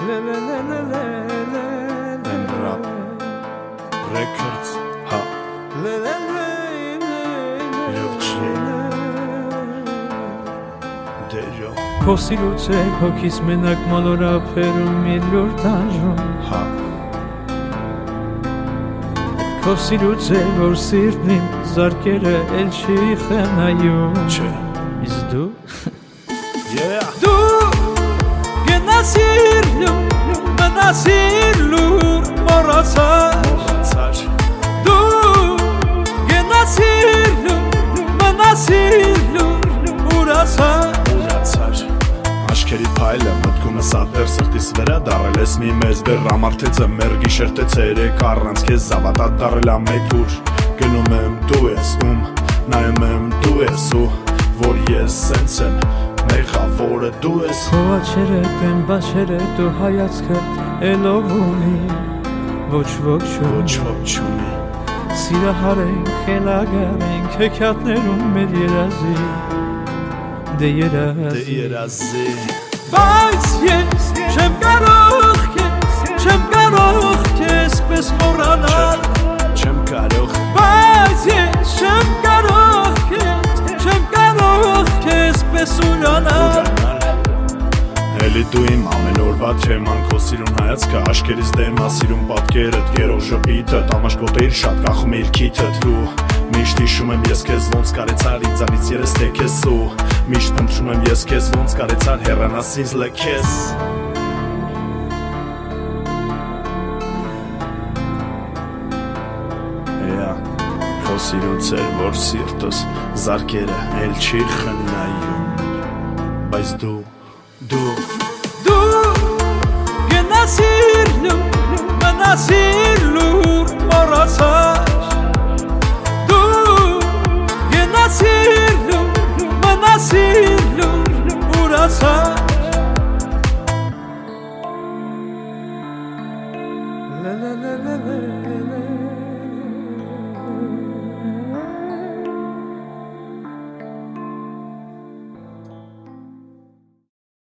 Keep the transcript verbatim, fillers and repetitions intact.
Rap Records ha Քո սիրուց է հոգիս մենակ մոլորափերում միլիոն տանջում ha Քո սիրուց է որ սիրտն իմ զարկերը էլ չի խնայում Չէ Իսկ դու Yeah Դու գնացիր լուր մնացիր լուր մոռացար Մոռացար Դու գնացիր լուր մնացիր լուր ուրացար Աչքերի փայլը մտքումս ատեր սրտիս վրա դարել ես մի մեզ բեր ամարթեցը մեր գիշեր թե ցերեկ առանց քեզ զավաթ դարել ամեկ ուր գնում եմ դու ես ում նայում եմ դու ես ու որ ես սենց եմ մեղավորը դու ես Քո աչքերը տեն բաչերը դու հայացքդ էլով ունի ոչ ոք չունի ոչ ոք չունի Սիրահար ենք խելագար ենք հեքիաթներում մեր երազի Դե երազի Դե երազի Բայց ես չեմ կարող քեզ չեմ կարող քեզ պես մոռանալ Չեմ կարող Բայց ես չեմ կարող քեզ չեմ կարող քեզ պես ուրանալ Էլի դու իմ ամեն օրվա թեման քո սիրուն հայացքը աշկերից դեմա սիրուն պատկերդ գերող ժպիտը տամաշկոտեիր շատ կախում էիր քիթդ դու Միշտ հիշում եմ ես քեզ ոնց կարեցար ինձանից երես թեքես ու Միշտ ընտրում եմ ես քեզ ոնց կարեցար հեռանաս ինձ լքես Yeah Քո սիրուց էր որ սիրտս զարկերը էլ չի խնայում Բայց դու Դու Դու գնացիր լուր մնացիր լուր